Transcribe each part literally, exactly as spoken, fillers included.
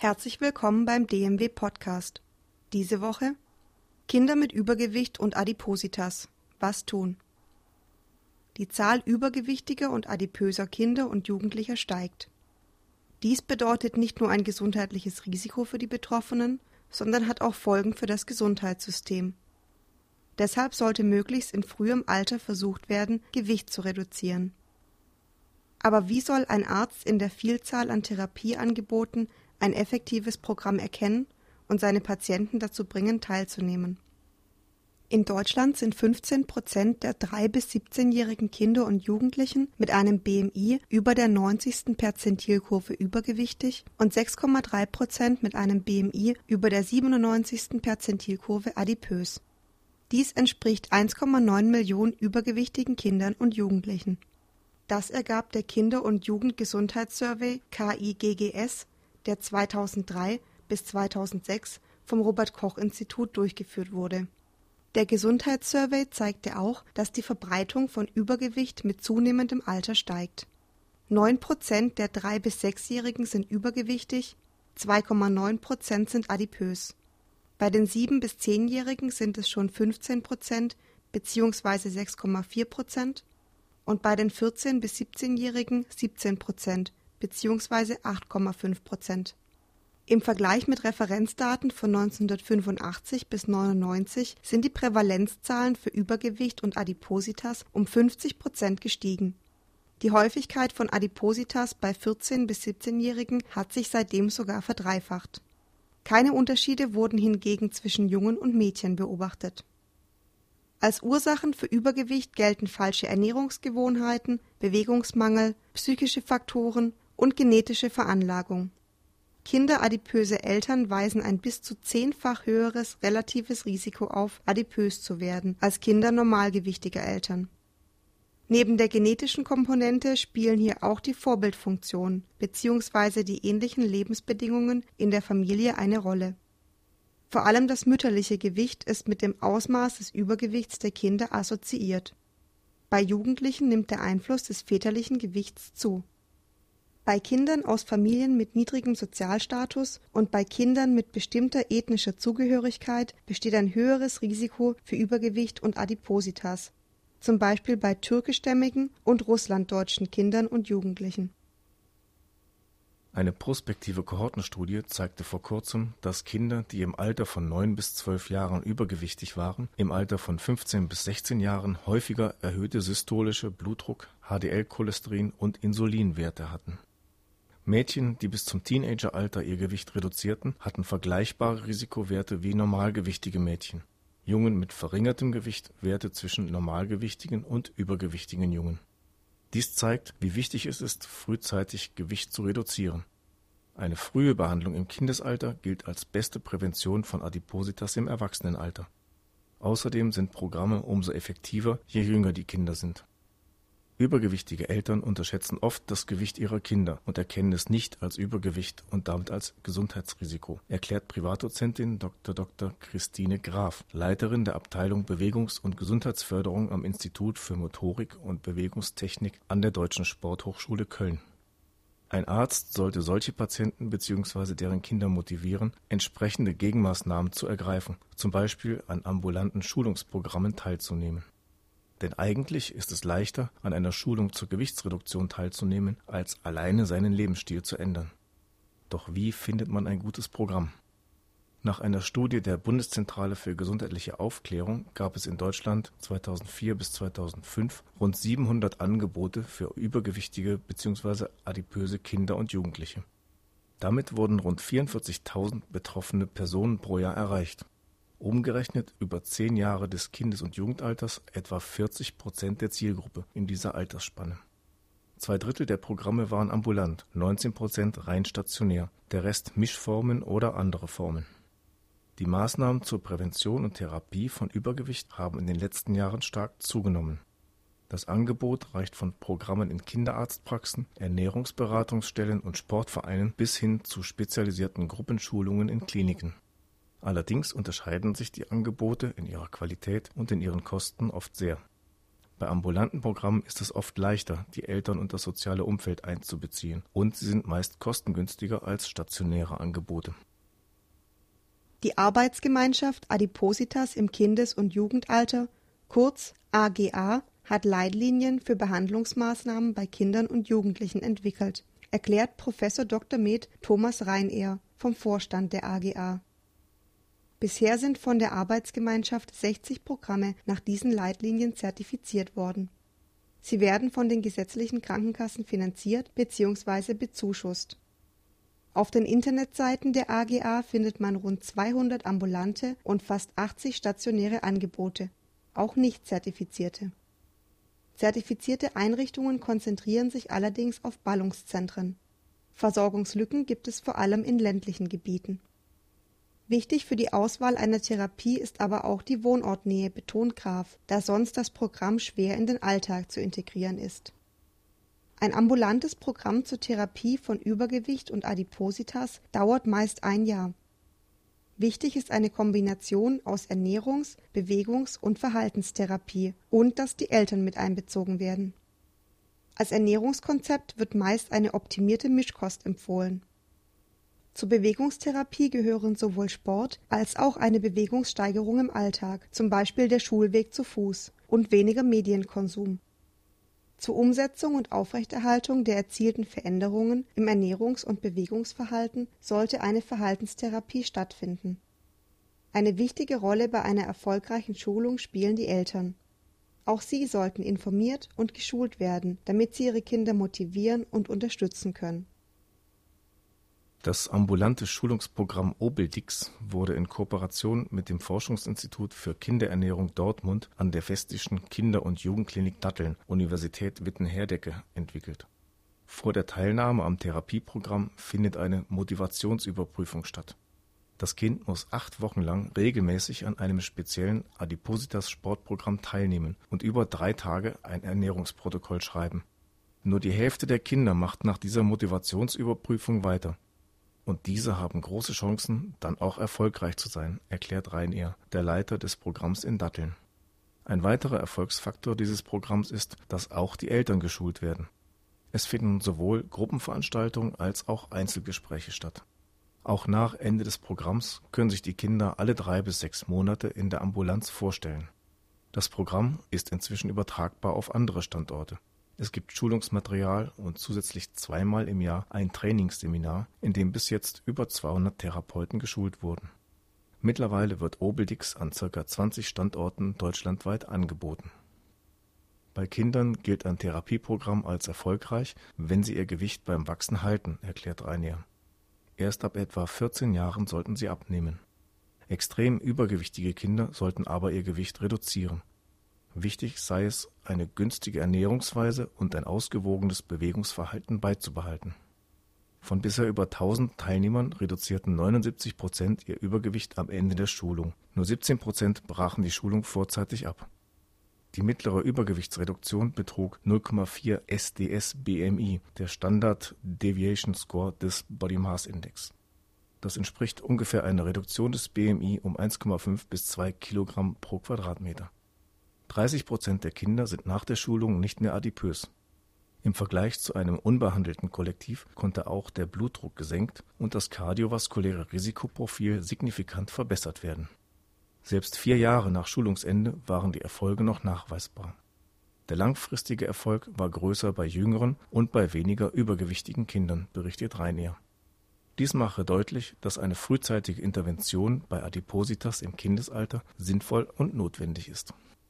Herzlich willkommen beim D M W-Podcast. Diese Woche: Kinder mit Übergewicht und Adipositas. Was tun? Die Zahl übergewichtiger und adipöser Kinder und Jugendlicher steigt. Dies bedeutet nicht nur ein gesundheitliches Risiko für die Betroffenen, sondern hat auch Folgen für das Gesundheitssystem. Deshalb sollte möglichst in frühem Alter versucht werden, Gewicht zu reduzieren. Aber wie soll ein Arzt in der Vielzahl an Therapieangeboten ein effektives Programm erkennen und seine Patienten dazu bringen, teilzunehmen? In Deutschland sind fünfzehn Prozent der drei- bis siebzehnjährigen Kinder und Jugendlichen mit einem B M I über der neunzigsten Perzentilkurve übergewichtig und sechs Komma drei Prozent mit einem B M I über der siebenundneunzigsten Perzentilkurve adipös. Dies entspricht eins Komma neun Millionen übergewichtigen Kindern und Jugendlichen. Das ergab der Kinder- und Jugendgesundheitssurvey K I G G S, der zweitausenddrei bis zweitausendsechs vom Robert-Koch-Institut durchgeführt wurde. Der Gesundheitssurvey zeigte auch, dass die Verbreitung von Übergewicht mit zunehmendem Alter steigt. neun Prozent der drei- bis sechsjährigen sind übergewichtig, zwei Komma neun Prozent sind adipös. Bei den sieben- bis zehnjährigen sind es schon fünfzehn Prozent bzw. sechs Komma vier Prozent und bei den vierzehn- bis siebzehnjährigen siebzehn Prozent bzw. acht Komma fünf Prozent. Im Vergleich mit Referenzdaten von neunzehnhundertfünfundachtzig bis neunundneunzig sind die Prävalenzzahlen für Übergewicht und Adipositas um fünfzig Prozent gestiegen. Die Häufigkeit von Adipositas bei vierzehn- bis siebzehnjährigen hat sich seitdem sogar verdreifacht. Keine Unterschiede wurden hingegen zwischen Jungen und Mädchen beobachtet. Als Ursachen für Übergewicht gelten falsche Ernährungsgewohnheiten, Bewegungsmangel, psychische Faktoren und genetische Veranlagung. Kinderadipöse Eltern weisen ein bis zu zehnfach höheres relatives Risiko auf, adipös zu werden, als Kinder normalgewichtiger Eltern. Neben der genetischen Komponente spielen hier auch die Vorbildfunktion bzw. die ähnlichen Lebensbedingungen in der Familie eine Rolle. Vor allem das mütterliche Gewicht ist mit dem Ausmaß des Übergewichts der Kinder assoziiert. Bei Jugendlichen nimmt der Einfluss des väterlichen Gewichts zu. Bei Kindern aus Familien mit niedrigem Sozialstatus und bei Kindern mit bestimmter ethnischer Zugehörigkeit besteht ein höheres Risiko für Übergewicht und Adipositas, zum Beispiel bei türkischstämmigen und russlanddeutschen Kindern und Jugendlichen. Eine prospektive Kohortenstudie zeigte vor kurzem, dass Kinder, die im Alter von neun bis zwölf Jahren übergewichtig waren, im Alter von fünfzehn bis sechzehn Jahren häufiger erhöhte systolische Blutdruck, H D L-Cholesterin und Insulinwerte hatten. Mädchen, die bis zum Teenageralter ihr Gewicht reduzierten, hatten vergleichbare Risikowerte wie normalgewichtige Mädchen. Jungen mit verringertem Gewicht Werte zwischen normalgewichtigen und übergewichtigen Jungen. Dies zeigt, wie wichtig es ist, frühzeitig Gewicht zu reduzieren. Eine frühe Behandlung im Kindesalter gilt als beste Prävention von Adipositas im Erwachsenenalter. Außerdem sind Programme umso effektiver, je jünger die Kinder sind. Übergewichtige Eltern unterschätzen oft das Gewicht ihrer Kinder und erkennen es nicht als Übergewicht und damit als Gesundheitsrisiko, erklärt Privatdozentin Doktor Doktor Christine Graf, Leiterin der Abteilung Bewegungs- und Gesundheitsförderung am Institut für Motorik und Bewegungstechnik an der Deutschen Sporthochschule Köln. Ein Arzt sollte solche Patienten bzw. deren Kinder motivieren, entsprechende Gegenmaßnahmen zu ergreifen, zum Beispiel an ambulanten Schulungsprogrammen teilzunehmen. Denn eigentlich ist es leichter, an einer Schulung zur Gewichtsreduktion teilzunehmen, als alleine seinen Lebensstil zu ändern. Doch wie findet man ein gutes Programm? Nach einer Studie der Bundeszentrale für gesundheitliche Aufklärung gab es in Deutschland zweitausendvier bis zweitausendfünf rund siebenhundert Angebote für übergewichtige bzw. adipöse Kinder und Jugendliche. Damit wurden rund vierundvierzigtausend betroffene Personen pro Jahr erreicht. Umgerechnet über zehn Jahre des Kindes- und Jugendalters etwa vierzig Prozent der Zielgruppe in dieser Altersspanne. Zwei Drittel der Programme waren ambulant, neunzehn Prozent rein stationär, der Rest Mischformen oder andere Formen. Die Maßnahmen zur Prävention und Therapie von Übergewicht haben in den letzten Jahren stark zugenommen. Das Angebot reicht von Programmen in Kinderarztpraxen, Ernährungsberatungsstellen und Sportvereinen bis hin zu spezialisierten Gruppenschulungen in Kliniken. Allerdings unterscheiden sich die Angebote in ihrer Qualität und in ihren Kosten oft sehr. Bei ambulanten Programmen ist es oft leichter, die Eltern und das soziale Umfeld einzubeziehen, und sie sind meist kostengünstiger als stationäre Angebote. Die Arbeitsgemeinschaft Adipositas im Kindes- und Jugendalter, kurz A G A, hat Leitlinien für Behandlungsmaßnahmen bei Kindern und Jugendlichen entwickelt, erklärt Professor Doktor med. Thomas Reinehr vom Vorstand der A G A. Bisher sind von der Arbeitsgemeinschaft sechzig Programme nach diesen Leitlinien zertifiziert worden. Sie werden von den gesetzlichen Krankenkassen finanziert bzw. bezuschusst. Auf den Internetseiten der A G A findet man rund zweihundert ambulante und fast achtzig stationäre Angebote, auch nicht zertifizierte. Zertifizierte Einrichtungen konzentrieren sich allerdings auf Ballungszentren. Versorgungslücken gibt es vor allem in ländlichen Gebieten. Wichtig für die Auswahl einer Therapie ist aber auch die Wohnortnähe, betont Graf, da sonst das Programm schwer in den Alltag zu integrieren ist. Ein ambulantes Programm zur Therapie von Übergewicht und Adipositas dauert meist ein Jahr. Wichtig ist eine Kombination aus Ernährungs-, Bewegungs- und Verhaltenstherapie und dass die Eltern mit einbezogen werden. Als Ernährungskonzept wird meist eine optimierte Mischkost empfohlen. Zur Bewegungstherapie gehören sowohl Sport als auch eine Bewegungssteigerung im Alltag, zum Beispiel der Schulweg zu Fuß, und weniger Medienkonsum. Zur Umsetzung und Aufrechterhaltung der erzielten Veränderungen im Ernährungs- und Bewegungsverhalten sollte eine Verhaltenstherapie stattfinden. Eine wichtige Rolle bei einer erfolgreichen Schulung spielen die Eltern. Auch sie sollten informiert und geschult werden, damit sie ihre Kinder motivieren und unterstützen können. Das ambulante Schulungsprogramm Obildix wurde in Kooperation mit dem Forschungsinstitut für Kinderernährung Dortmund an der Westlichen Kinder- und Jugendklinik Datteln, Universität Witten-Herdecke, entwickelt. Vor der Teilnahme am Therapieprogramm findet eine Motivationsüberprüfung statt. Das Kind muss acht Wochen lang regelmäßig an einem speziellen Adipositas-Sportprogramm teilnehmen und über drei Tage ein Ernährungsprotokoll schreiben. Nur die Hälfte der Kinder macht nach dieser Motivationsüberprüfung weiter. Und diese haben große Chancen, dann auch erfolgreich zu sein, erklärt Reinehr, der Leiter des Programms in Datteln. Ein weiterer Erfolgsfaktor dieses Programms ist, dass auch die Eltern geschult werden. Es finden sowohl Gruppenveranstaltungen als auch Einzelgespräche statt. Auch nach Ende des Programms können sich die Kinder alle drei bis sechs Monate in der Ambulanz vorstellen. Das Programm ist inzwischen übertragbar auf andere Standorte. Es gibt Schulungsmaterial und zusätzlich zweimal im Jahr ein Trainingsseminar, in dem bis jetzt über zweihundert Therapeuten geschult wurden. Mittlerweile wird Obildix an ca. zwanzig Standorten deutschlandweit angeboten. Bei Kindern gilt ein Therapieprogramm als erfolgreich, wenn sie ihr Gewicht beim Wachsen halten, erklärt Reinehr. Erst ab etwa vierzehn Jahren sollten sie abnehmen. Extrem übergewichtige Kinder sollten aber ihr Gewicht reduzieren. Wichtig sei es, eine günstige Ernährungsweise und ein ausgewogenes Bewegungsverhalten beizubehalten. Von bisher über tausend Teilnehmern reduzierten neunundsiebzig Prozent ihr Übergewicht am Ende der Schulung. Nur siebzehn Prozent brachen die Schulung vorzeitig ab. Die mittlere Übergewichtsreduktion betrug null Komma vier S D S B M I, der Standard Deviation Score des Body Mass Index. Das entspricht ungefähr einer Reduktion des B M I um eins Komma fünf bis zwei Kilogramm pro Quadratmeter. dreißig Prozent der Kinder sind nach der Schulung nicht mehr adipös. Im Vergleich zu einem unbehandelten Kollektiv konnte auch der Blutdruck gesenkt und das kardiovaskuläre Risikoprofil signifikant verbessert werden. Selbst vier Jahre nach Schulungsende waren die Erfolge noch nachweisbar. Der langfristige Erfolg war größer bei jüngeren und bei weniger übergewichtigen Kindern, berichtet Reinehr. Dies mache deutlich, dass eine frühzeitige Intervention bei Adipositas im Kindesalter sinnvoll und notwendig ist.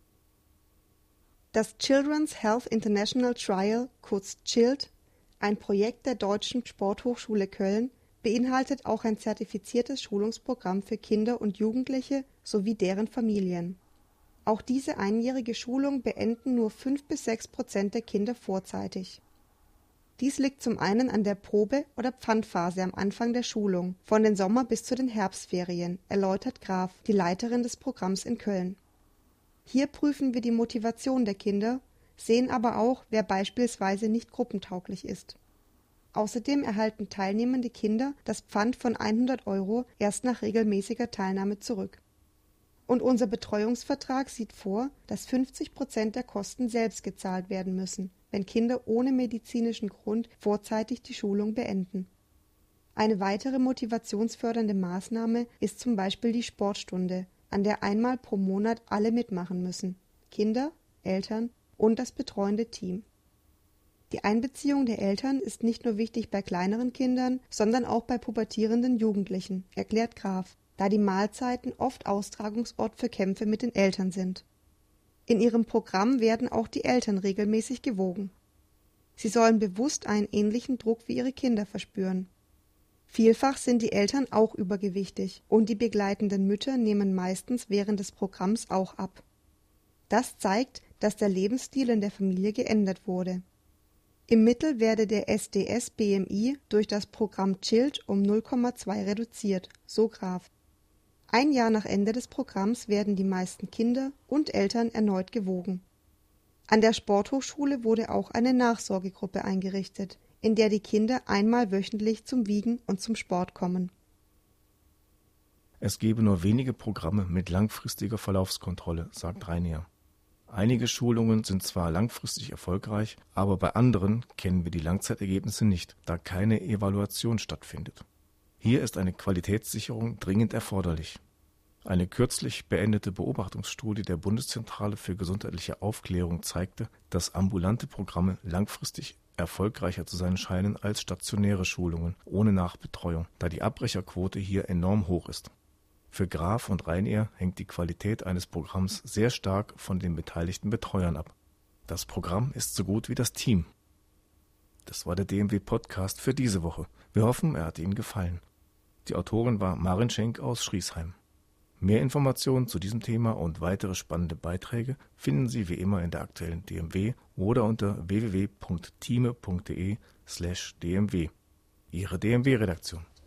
Das Children's Health International Trial, kurz CHILT, ein Projekt der Deutschen Sporthochschule Köln, beinhaltet auch ein zertifiziertes Schulungsprogramm für Kinder und Jugendliche sowie deren Familien. Auch diese einjährige Schulung beenden nur fünf bis sechs Prozent der Kinder vorzeitig. Dies liegt zum einen an der Probe- oder Pfandphase am Anfang der Schulung, von den Sommer- bis zu den Herbstferien, erläutert Graf, die Leiterin des Programms in Köln. Hier prüfen wir die Motivation der Kinder, sehen aber auch, wer beispielsweise nicht gruppentauglich ist. Außerdem erhalten teilnehmende Kinder das Pfand von hundert Euro erst nach regelmäßiger Teilnahme zurück. Und unser Betreuungsvertrag sieht vor, dass fünfzig Prozent der Kosten selbst gezahlt werden müssen, wenn Kinder ohne medizinischen Grund vorzeitig die Schulung beenden. Eine weitere motivationsfördernde Maßnahme ist zum Beispiel die Sportstunde, an der einmal pro Monat alle mitmachen müssen: Kinder, Eltern und das betreuende Team. Die Einbeziehung der Eltern ist nicht nur wichtig bei kleineren Kindern, sondern auch bei pubertierenden Jugendlichen, erklärt Graf, da die Mahlzeiten oft Austragungsort für Kämpfe mit den Eltern sind. In ihrem Programm werden auch die Eltern regelmäßig gewogen. Sie sollen bewusst einen ähnlichen Druck wie ihre Kinder verspüren. Vielfach sind die Eltern auch übergewichtig und die begleitenden Mütter nehmen meistens während des Programms auch ab. Das zeigt, dass der Lebensstil in der Familie geändert wurde. Im Mittel werde der S D S-B M I durch das Programm Chillt um null Komma zwei reduziert, so Graf. Ein Jahr nach Ende des Programms werden die meisten Kinder und Eltern erneut gewogen. An der Sporthochschule wurde auch eine Nachsorgegruppe eingerichtet, in der die Kinder einmal wöchentlich zum Wiegen und zum Sport kommen. Es gebe nur wenige Programme mit langfristiger Verlaufskontrolle, sagt Reinier. Einige Schulungen sind zwar langfristig erfolgreich, aber bei anderen kennen wir die Langzeitergebnisse nicht, da keine Evaluation stattfindet. Hier ist eine Qualitätssicherung dringend erforderlich. Eine kürzlich beendete Beobachtungsstudie der Bundeszentrale für gesundheitliche Aufklärung zeigte, dass ambulante Programme langfristig erfolgreicher zu sein scheinen als stationäre Schulungen ohne Nachbetreuung, da die Abbrecherquote hier enorm hoch ist. Für Graf und Reinier hängt die Qualität eines Programms sehr stark von den beteiligten Betreuern ab. Das Programm ist so gut wie das Team. Das war der D M W-Podcast für diese Woche. Wir hoffen, er hat Ihnen gefallen. Die Autorin war Marin Schenk aus Schriesheim. Mehr Informationen zu diesem Thema und weitere spannende Beiträge finden Sie wie immer in der aktuellen D M W oder unter w w w punkt thieme punkt de slash d m w. Ihre D M W-Redaktion.